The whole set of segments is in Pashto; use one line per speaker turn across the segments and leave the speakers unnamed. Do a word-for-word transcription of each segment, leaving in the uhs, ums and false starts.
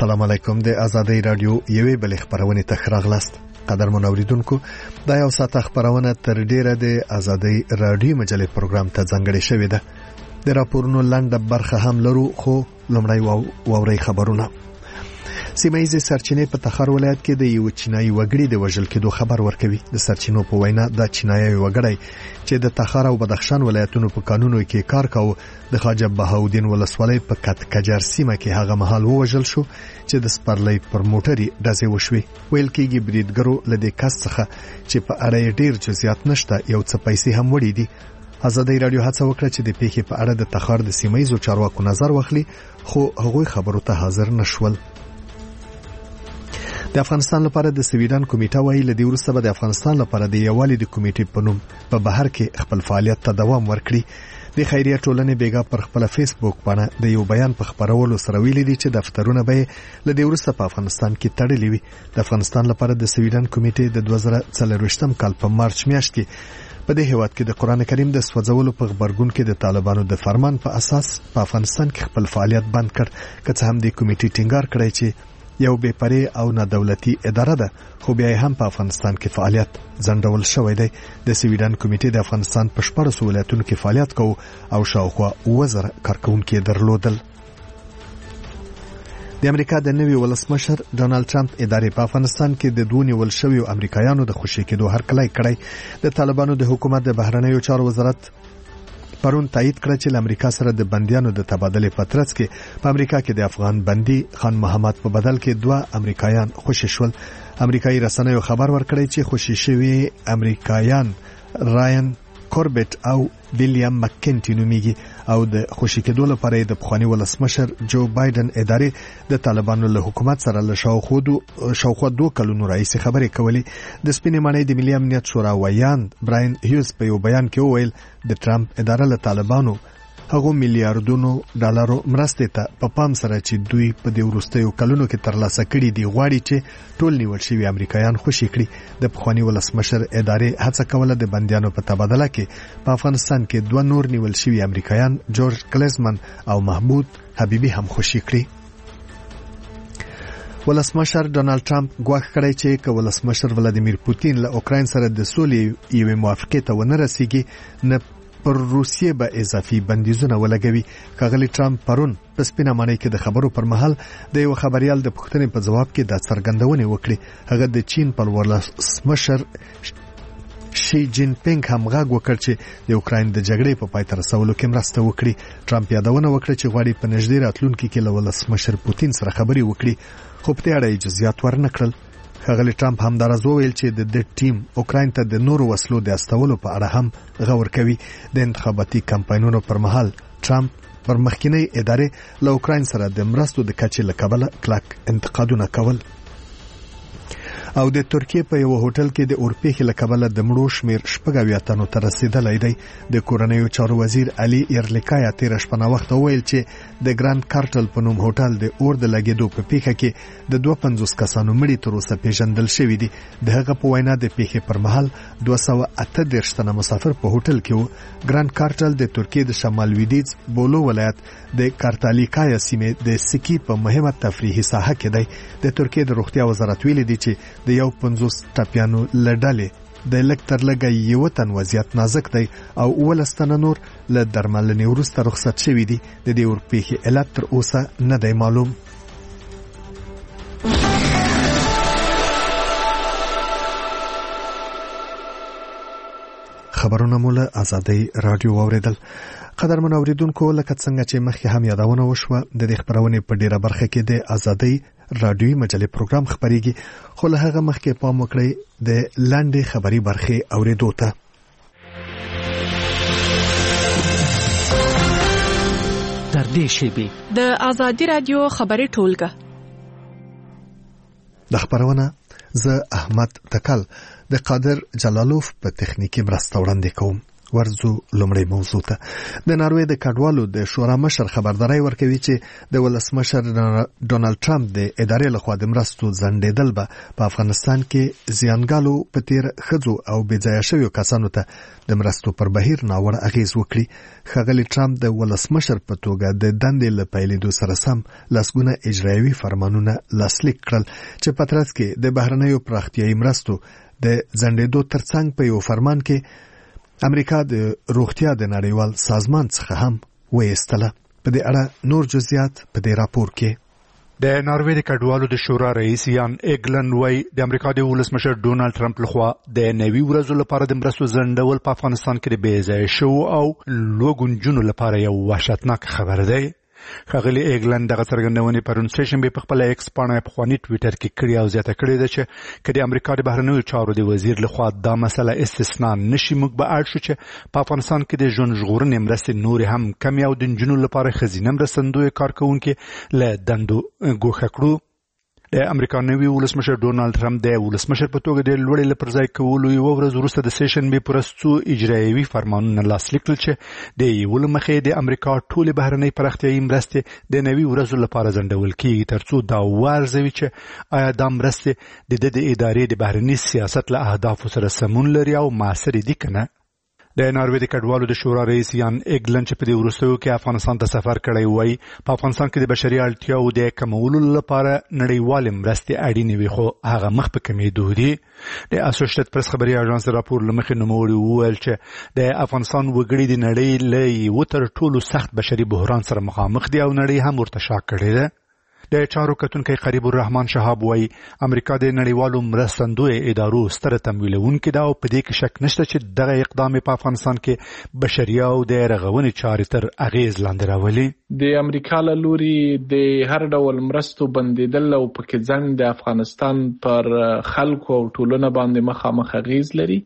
السلام علیکم. د آزادۍ رادیو یوې بلې خبرونه ته راغلاست. قدرمن اوریدونکو، دا یو ساعت خبرونه تر ډیره د آزادۍ رادیو مجلې پروګرام ته ځانګړې شوې ده. د راپورونو لنډه برخه هم لرو، خو لومړی واوري خبرونه. سیمایي سرچینې په تخار ولایت کې د یو چینایي وګړي د وژل کېدو خبر ورکوي. د سرچینو په وینا د چینایي وګړي چې د تخار او بدخشان ولایتونو په قانونو کې کار کاوه د خواجه بهاودین ولسوالۍ په کټکجر سیمه کې هغه مهال وژل شو چې د سپرلۍ پر موټري ډزې وشوي. ویل کېږي بریدګرو له دې کس څخه چې په اړه ډیر جزئیات نشته یو څه پیسې هم وړي دي. آزادۍ رادیو هڅه وکړه چې د پیښې په اړه د تخار د سیمایي چارواکو نظر واخلي، خو هغوی خبرو ته حاضر نشول. د افغانستان لپاره د سویډن کمیټه وايي له دې وروسته به د افغانستان لپاره د یووالي د کمیټې په نوم په بهر کې خپل فعالیت ته دوام ورکړي. د خیریه ټولنې بیګا پر خپل فیسبوک باندې د یو بیان په خبرولو سره ویلي دي چې دفترونه به له دې وروسته په افغانستان کې تړلي وي. د افغانستان لپاره د سویډن کمیټې د دوه زره څلرویشتم کال په مارچ میاشت کې په دې هیواد کې د قران کریم د سوځولو په خبرګون کې د طالبانو د فرمان په اساس په افغانستان کې خپل فعالیت بند کړ. که څه هم د کمیټې ټینګار کړی چې یو بې پرې او نه دولتي اداره ده، خو بیا هم په افغانستان کې فعالیت ځنډول شوی دی. د سویډن کمیټې د افغانستان په شپږ ولایتونو کې فعالیت کوي او شاوخوا اووه زره کارکونکي درلودل. د امریکا د نوي ولسمشر ډونالد ټرمپ ادارې په افغانستان کې د دوه نیول شویو امریکایانو د خوشي کېدو هرکلی کړی. د طالبانو د حکومت د بهرنیو چارو وزارت پرون تایید کړ چې امریکا سره د بنديانو د تبادله په ترڅ کې په امریکا کې د افغان بندي خان محمد په بدل کې دوه امریکایان خوشي شول. امریکایي رسنیو خبر ورکړی چې خوشي شوی امریکایان راین کوربټ او ویلیام مکینټی نومیږي او د خوشي کېدو لپاره د پخوانی ولسمشر جو بایدن ادارې د طالبانو له حکومت سره له شاوخوا دوه کلونو راهیسې خبرې کولې. د سپینې ماڼۍ د ملي امنیت شورا ویاند براین هیوز په یو بیان کې وویل د ټرمپ اداره له طالبانو هغه میلیارډونو ډالرو مرستې ته په پام سره چې دوی په دې وروستیو کلونو کې ترلاسه کړي دي غواړي چې ټول نیول شوی امریکایان خوشي کړي. د پخوانی ولسمشر ادارې هڅه کوله د بنديانو په تبادله کې په افغانستان کې دوه نور نیول شوی امریکایان جورج کلیزمن او محمود حبیبي هم خوشي کړي. ولسمشر ډونالد ټرمپ ګواښ کړی چې که ولسمشر ولادیمیر پوتین له اوکراین سره د سولې یوې موافقې ته ونه رسیږي نه پر روسیې به اضافي بندیزونه ولګوي. ښاغلی ټرمپ پرون په سپینه ماڼۍ کې د خبرو پر مهال د یو خبريال د پوښتنې په ځواب کې د څرګندونې وکړي. هغه د چین په ولسمشر شي جین پینګ هم غږ وکړ چې د اوکراین د جګړې په پای ته رسولو کې مرسته وکړي. ټرمپ یادونه وکړه چې غواړي په نږدې راتلونکي کې له ولسمشر پوتین سره خبرې وکړي، خو په دې اړه جزئیات ورنکړل. ښاغلی ټرمپ هم دراز وویل چې د دې ټیم اوکراین ته د نورو وسلو د استولو په اړه هم غور کوي. د انتخاباتي کمپاینونو پر مهال ټرمپ پر مخکینی ادارې له اوکراین سره د مرستو د کچې له کبله کلک انتقادونه کول. او د ترکیه په یو هوټل کې د اورپېخ له کبله د مړو شمیر شپږ اویا تنو ته رسیدلی دی. د کورنیو چارو وزیر علي ایرلیکایا تیر شپه وخت وویل چې د ګراند کارټل په نوم هوټل د اور د لګیدو په پیښه کې د دوه پنځوس کسانو مړي تر اوسه پیژندل شوي دي. د هغه په وینا د پیښې پر مهال دوه سوه اته دېرش تنه مسافر په هوټل کې وو. ګراند کارټل د ترکیه د شمال لویدیځ بولو ولایت د کارتالیکایا سیمې د سکی په مهمه تفریحي ساحه کې دی. د ترکیه د روغتیا وزارت ویلي دی چې د یو پنځوس ټپیانو لړلې د لک تر لګه یو تن وضعیت نازک دی او ولس تن نور له درملنې وروسته رخصت شوي دي. د دې اورپېښې علت تر اوسه نه دی معلوم. خبرونه مو له آزادۍ رادیو واوریدل. قدرمن اوریدونکو، لکه څنګه چې مخکې هم یادونه وشوه، د دې خبرونې په ډیره برخه کې د آزادۍ رادیوي مجلې پروګرام خبريږي، خو له هغه مخکې پام وکړئ د لاندې خبري برخې اوریدو ته.
تر دې شیبې
د آزادۍ رادیو خبري ټولګه
د خبرونه زه احمد تکل د قادر جلالوف په تخنیکی مرسته وړاندې کوم. ورزو لومړی موضوع ته د ناروې د کډوالو د شورا مشر خبرداري ورکوي چې د ولسمشر ډونالد ټرمپ د ادارې لخوا د مرستو ځنډېدل به په افغانستان کې زیانګالو په تیر خځو او بېځایه شویو کسانو ته د مرستو پر بهیر ناوړه اغیز وکړي. ښاغلي ټرمپ د ولسمشر په توګه د دندې له پیلېدو سره سم لسګونه اجرایوي فرمانونه لاسلیک کړل چې په ترڅ کې د بهرنیو پراختیایي مرستو د ځنډېدو ترڅنګ په یو فرمان کې امریکا د روغتیا د نړیوال سازمان څخه هم وایستله. په دې اړه نور جزئیات په دې راپور کې.
د ناروې د کډوالو د شورا رئیس یان ایګلن وای د امریکا د ولسمشر ډونالد ټرمپ لخوا د نوي ورځو لپاره د مرستو ځنډول په افغانستان کې د بېځایه شو او لوګونجونو لپاره یو وحشتناک خبر دی. ښاغلي ایګلن دغه څرګندونې پرون سټیشن په خپل ایکس پاڼه په خواني ټویټر کې کړی او زیاته کړې ده چې کله امریکا د بهرنیو چارو د وزیر لخوا دا مسله استثنا نشي موږ به اړ شو چې په افغانستان کې د ژوند ژغورنې مرستې نور هم کم او د جنونو لپاره خزینه مرستندوی کارکونکو له دندو ګوښه کړو. د امریکا نوي ولسمشر ډونالد ټرمپ د ولسمشر په توګه د لوړې لپرځای کولو یو ورځ وروسته د سیشن به پرستو اجرایوي فرمانونه لاسلیک کړل چې د یو لمخې د امریکا ټول بهرنۍ پراختیایي مرستې د نوي ورځو لپاره ځنډول کیږي ترڅو دا وارزوي چې آیا دا مرستې د د ادارې د بهرنۍ سیاست له اهدافو سره سمون لري او معاصر دي کنه. د ناروې د کډوالو د شورا رئیس یان ایګلن چې په دې وروستیو کې افغانستان ته سفر کړی وای په افغانستان کې د بشري اړتیاو د کمولو لپاره نړیوال مرستې اړینې وي خو هغه مخ په کمیدو دي. د اسوسییټډ پریس خبري اژانس راپور لمخې نوموړي وویل چې د افغانستان وګړي د نړۍ له یو تر ټولو سخت بشري بحران سره مخامخ دي او نړۍ هم ورته شاک کړې ده. د چارو کتونکي قریب الرحمن شهاب وای امریکا د نړیوالو مرستندوی ادارو ستر تمویلونکو دا او په دې کې شک نشته چې دغه اقدام په افغانستان کې بشري او د رغونې چارې تر اغیز لاندې راولي.
د امریکا له لوري د هر ډول مرستو بندیدل او پکې ځنډ د افغانستان پر خلکو او ټولنه باندې مخامخ اغیز لري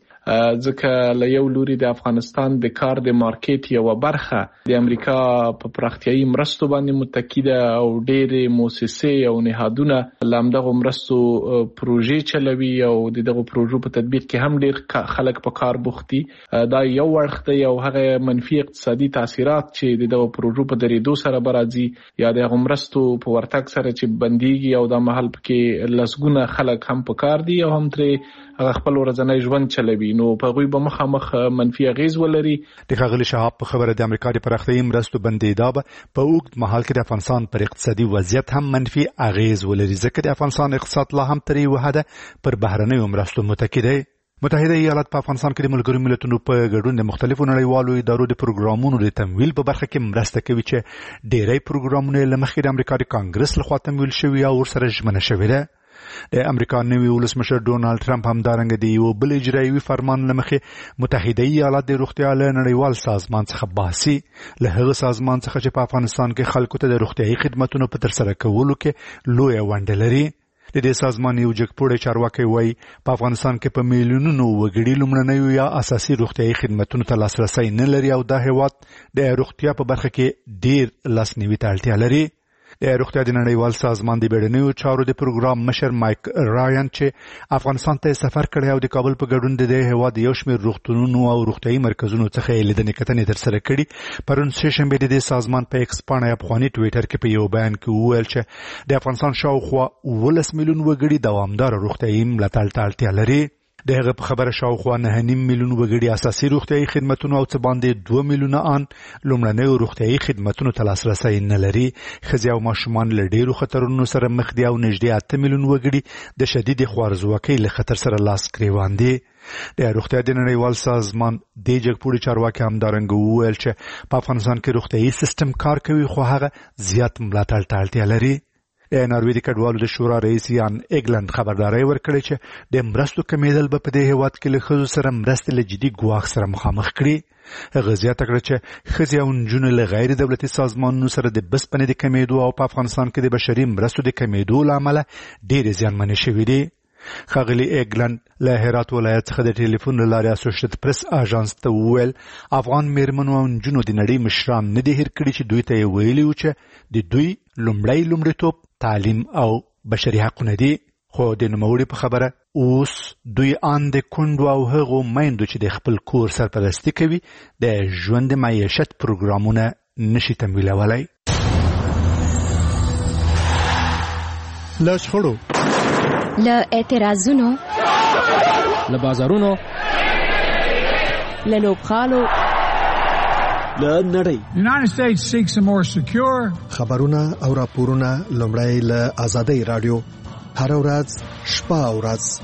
ځکه له یو لوري د افغانستان د کار د مارکیټ یو برخه د امریکا په پراختیایي مرستو باندې متکی ده او ډېرې مؤسسې او نهادونه لامدغه مرستو پروژې چلوي او دغه پروژو په تطبیق کې هم ډېر خلک په کار بوختي. دا یو وخت یو هغه منفي اقتصادي تاثیرات چې دغه پروژو په درېدو سره برازي یا د مرستو په ورتګ سره چې بنديږي او د محل کې لسګونه خلک هم په کار دي او هم ترې هغه خپل ورځنی ژوند چلوي نو په غوي به مخامخ منفي اغیز ولري.
د ښاغلي شهاب په خبره د امریکا د پراختیایي مرستو بندیدا به په اوږد مهال کې د افغانستان پر اقتصادي وضعیت هم منفي اغیز ولري ځکه د افغانستان اقتصاد لا هم تر یوه حده پر بهرنیو مرستو متکی دی. متحده ایالات په افغانستان کې د ملګرو ملتونو په ګډون د مختلفو نړیوالو ادارو د پروګرامونو د تمویل په برخه کې مرسته کوي چې ډېری پروګرامونه له مخکې د امریکا د کانګرس لخوا تمویل شوي او ورسره ژمنه شوې ده. د امریکا نوي ولسمشر ډونالد ټرمپ هم دارنګ د یو بل اجرایوي فرمان لمخې متحده ایالات د روغتیا له نړیوال سازمان څخه باسي له هغه سازمان څخه چې په افغانستان کې خلکو ته د روغتیایي خدماتو په ترسره کولو کې لوی ونډه لري. د دې سازمان یو جګپوړی چارواکي وایي په افغانستان کې په میلیونونو وګړي لومړنیو یا اساسي روغتیایي خدماتو ته لاسرسي نه لري او دا هیواد د روغتیا په برخه کې ډیر لاسنیوي ته اړتیا لري. د روغتیا د نړیوال سازمان د بیړنیو چارو د پروګرام مشر مایک رایان چې افغانستان ته سفر کړی او د کابل په ګډون د دې هیواد یو شمېر روغتونونو او روغتیایي مرکزونو څخه لیدنې کتنې ترسره کړي پرون سیشن به د دې سازمان په ایکس پاڼه افغاني ټویټر کې په یو بیان کې وویل چې د افغانستان شاوخوا ولس میلیون وګړي دوامدار روغتیایي ملاتړ ته اړتیا لري. د هغه په خبره شاوخوا نه نیم میلیون وګړي اساسي روغتیایي خدماتو او څه باندې دوه میلیونه ان لومړنیو روغتیایي خدماتو ته لاسرسي نه لري. ښځې او ماشومان له ډېرو خطرونو سره مخ دي او نږدې اته میلیون وګړي د شدید خوارځواکۍ له خطر سره لاس ګریوان دي. د روغتیا د نړیوال سازمان د جګپوړي چارواکي هم دارنګ وویل چې په افغانستان کې روغتیایي سیستم کار کوي خو هغه زیات ملاتړ ته اړتیا لري. د ناروې د کډوالو د شورا رئیس یان ایګلن خبرداري ورکړي چې د مرستو کمیدل به په دې هیواد کې له ښځو سره مرستې له جدي ګواښ سره مخامخ کړي. هغه زیاته کړه چې ښځې او نجونې له غیر دولتي سازمانونو سره د بسپنې د کمیدو او په افغانستان کې د بشري مرستو د کمیدو له امله ډېرې زیانمنې شوې دي. ښاغلي ایګلن له هرات ولایت څخه د ټلیفون له لارې اسوسییټډ پریس اژانس ته وویل افغان میرمنو او نجونو د نړۍ مشران نه دي هېر کړي چې دوی ته یې ویلي وو چې د دوی لومړی لومړیتوب تعلیم او بشري حقونه دي. خو د نوموړي په خبره اوس دوی ان د کندو او هغو میندو چې د خپل کور سرپرستی کوي د ژوند معیشت پروګرامونه نشي تمویلولای.
له شخړو،
له اعتراضونو،
له بازارونو،
له لوبغالو،
له نړۍ.
The United States seeks a more secure.
خبرونه او راپورونه لومړی له آزادۍ رادیو هر ورځ شپه او ورځ.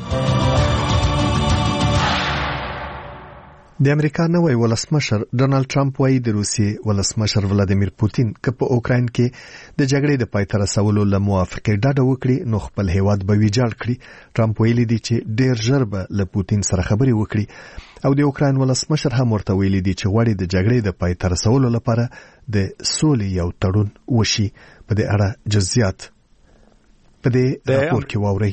د امریکا نوی ولسمشر ډونالد ټرمپ وايي د روسیې ولسمشر ولادیمیر پوتین که په اوکراین کې د جګړې د پای ته رسولو له موافقې ډډه وکړي نو خپل هیواد به ویجاړ کړي. ټرمپ ویلي دی چې ډیر ژر به له پوتین سره خبرې وکړي او د اوکراین ولسمشر هم ورته ویلي دی چې غواړي د جګړې د پای ته رسولو لپاره د سولې یو تړون وشي. په دې اړه جزئیات په دې راپور کې واورئ.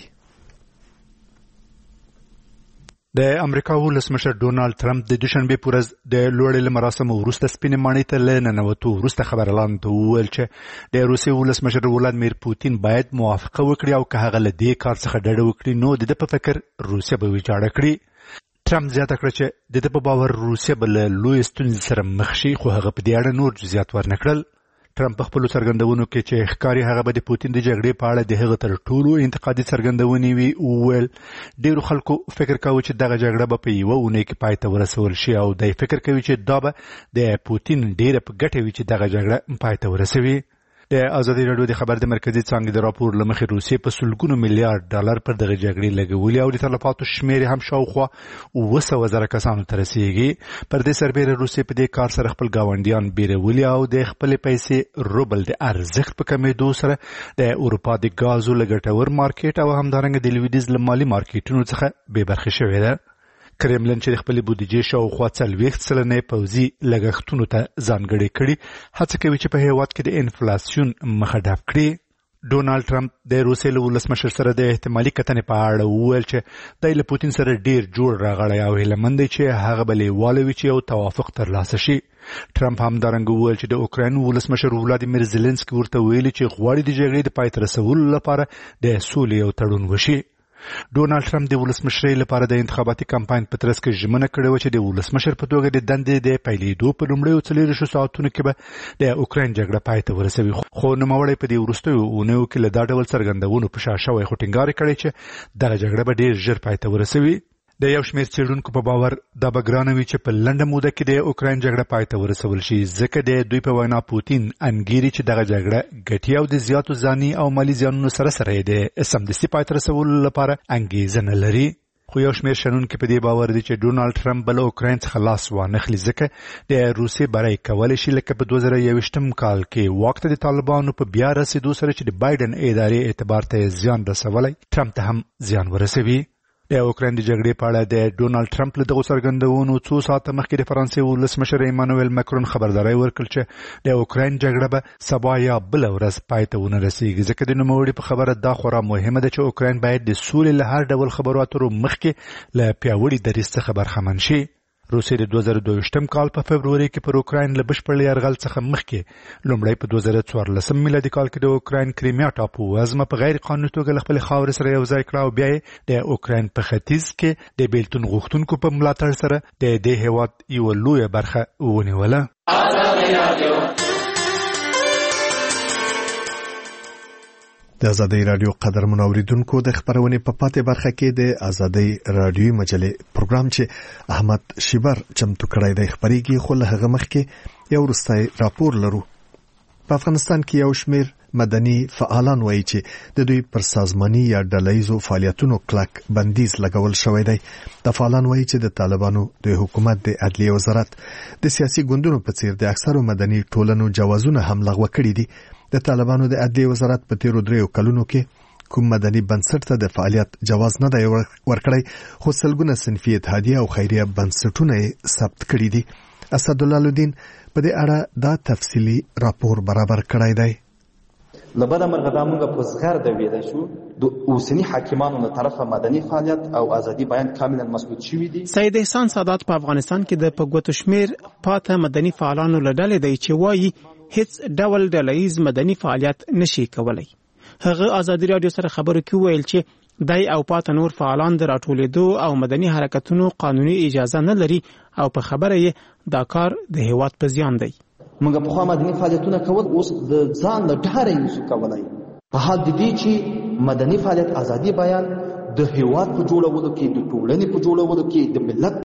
د امریکا ولسمشر ډونالد ټرمپ د دوشنبه په ورځ د لوړې مراسمو وروسته سپینې ماڼۍ ته له ننوتو وروسته خبرلاند ته وویل چې د روسیې ولسمشر ولادیمیر پوتین باید موافقه وکړي او که هغه له دې کار څخه ډډه وکړي نو د ده په فکر روسیه به ویجاړه کړي. ټرمپ زیاته کړه چې د ده په باور روسیه به له لویې ستونزې سره مخ شي، خو هغه په دې اړه نور جزئیات ورنه کړل. ټرمپ په خپلو څرګندونو کې چې ښکاري هغه به د پوتین د جګړې په اړه د هغه تر ټولو انتقادي څرګندونې وي وویل ډیرو خلکو فکر کاوه چې دغه جګړه به په یوه اونۍ کې پای ته ورسول شي او دی فکر کوي چې دا به د پوتین ډیره په ګټه وي چې دغه جګړه پای ته ورسوي. د ازادي راډیو د خبر د مرکزي څانګې د راپور له مخې روسیې په سلګونو میلیارډ ډالر پر دغه جګړې لګولي او د تلفاتو شمېر هم شاوخوا اوه سوه زره کسانو ته رسیږي. پر دې سربېره روسیې په دې کار سره خپل ګاونډیان بیرولي او د خپلې پیسې روبل د ارزښت په کمېدو سره د اروپا د ګازو له ګټور مارکیټ او همدارنګه د لویدیځ له مالي مارکیټونو څخه بې برخې شوې ده. کرملن چې د خپلې بودیجې شاوخوا څلوېښت سلنه پوځي لګښتونو ته ځانګړې کړي هڅه کوي چې په هېواد کې د انفلاسیون مخه ډپ کړي. ډونالد ټرمپ د روسیې له ولسمشر سره د احتمالي کتنې په اړه وویل چې دی له پوتین سره ډیر جوړ راغلی او هیلهمند دی چې هغه به لیواله وي چې یو توافق ترلاسه شي. ټرمپ همدارنګه وویل چې د اوکراین ولسمشر ولادیمیر زيلنسکي ورته ویلي چې غواړي د جګړې د پای ته رسولو لپاره د سولې یو تړون وشي. ډونالد ټرمپ د ولسمشرۍ لپاره د انتخاباتي کمپاین په ترڅ کې ژمنه کړې وه چې د ولسمشر په توګه د دندې د پیلېدو په لومړیو څلېرویشتو ساعتونو کې به د اوکراین جګړه پای ته ورسوي، خو نوموړی په دې وروستیو اونیو کې له دا ډول څرګندونو په شا شوی خو ټینګار کړی چې دغه جګړه به ډېر ژر پای ته ورسوي. د یو شمېر څېړونکو په باور دا به ګرانه وي چې په لنډه موده کې د اوکراین جګړه پای ته ورسول شي، ځکه د دوی په وینا پوتین انګیري چې دغه جګړه ګټي او د زیاتو ځاني او مالي زیانونو سره سره یې د سمدستي پای ته رسولو لپاره انګیزه نه لري. خو یو شمېر شنونکي په دې باور دي چې ډونالد ټرمپ به له اوکراین څخه لاس وانخلي، ځکه د روسیې بری کولی شي لکه په دوه زره یوویشتم کال کې واک ته د طالبانو په بیا رسېدو سره چې د بایډن ادارې اعتبار ته زیان رسولی ټرمپ ته هم زیان ورسوي. د اوکراین د جګړې په اړه د ډونالد ټرمپ له دغو څرګندونو څو ساعته مخکې د فرانسې ولسمشر ایمانویل مکرون خبرداری ورکړ چې د اوکراین جګړه به سبا یا بله ورځ پای ته ونه رسېږي، ځکه د نوموړي په خبره دا خورا مهمه ده چې اوکراین باید د سولې له هر ډول خبرو اترو مخکې له پیاوړي دریځ څخه برخمن شي. روسیې د دوه زره دوهویشتم کال په فبروري کې پر اوکراین له بشپړ یرغل څخه مخکې لومړی په دوه زره څوارلسم میلادي کال کې د اوکراین کریمیا ټاپو وزمه په غیر قانوني توګه له خپلې خاورې سره یو ځای کړه او بیا یې د اوکراین په ختیځ کې د بیلتون غوښتونکو په ملاتړ سره د دې هېواد یوه لویه برخه ونیوله.
د ازادۍ رادیو قدرمن اوریدونکو د خبرونې په پاتې برخه کې د ازادۍ رادیو مجلې پروګرام چې احمد شیبر چمتو کړی دی خبرېږي، خو له هغه مخکې یو وروستی راپور لرو. په افغانستان کې یو شمېر مدني فعالان وایي چې د دوی پر سازماني یا ډلهییزو فعالیتونو کلک بندیز لګول شوی دی. د فعالان وایي چې د طالبانو د حکومت د عدلیې وزارت د سیاسي ګوندونو په څیر د اکثرو مدني ټولنو جوازونه هم لغوه کړي دي. د طالبانو د عدلیې وزارت په تیرو دریو کلونو کې کوم مدني بنسټ ته د فعالیت جواز نه دی ورکړی، خو سلګونه صنفي اتحادیه او خیریه بنسټونه یې ثبت کړي دي. اسدالله الدین په دې اړه دا تفصیلي راپور برابر کړی دی.
لبدا مرغه موږ په زغر د ویل شو د اوسنی حاکمانو له طرفه مدني فعالیت او ازادي بیان کاملا مسدود شوی دي.
سید احسان سادات په افغانستان کې د پګوتو شمیر پاته مدني فعالانو له ډلې دی چې وایي هیڅ ډول ډلهییز مدني فعالیت نشي کولای. هغه ازادي رادیو سره خبرو کې ویل چې دای او پاته نور فعالان د راټولېدو او مدني حرکتونو قانوني اجازه نه لري او په خبره یې دا کار د هیواد په زیان دی.
موږ په خوا مدني فعالیتونه کول اوس د ځان له ډاره یې کولای په حال د دې چې مدني فعالیت ازادي بیان د هیواد په جوړولو کې د ټولنې په جوړولو کې د ملت